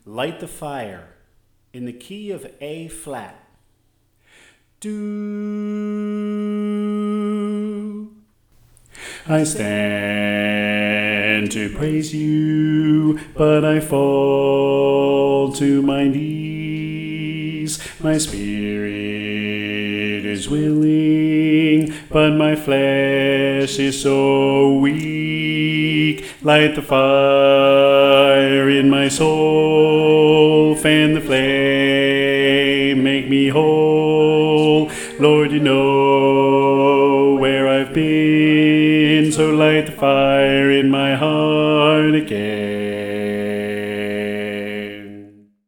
Light the Fire in the key of A flat. Do. I stand to praise you, but I fall to my knees. My spirit is willing, but my flesh is so weak. Light the fire in my soul, fan the flame, make me whole. Lord, you know where I've been, so light the fire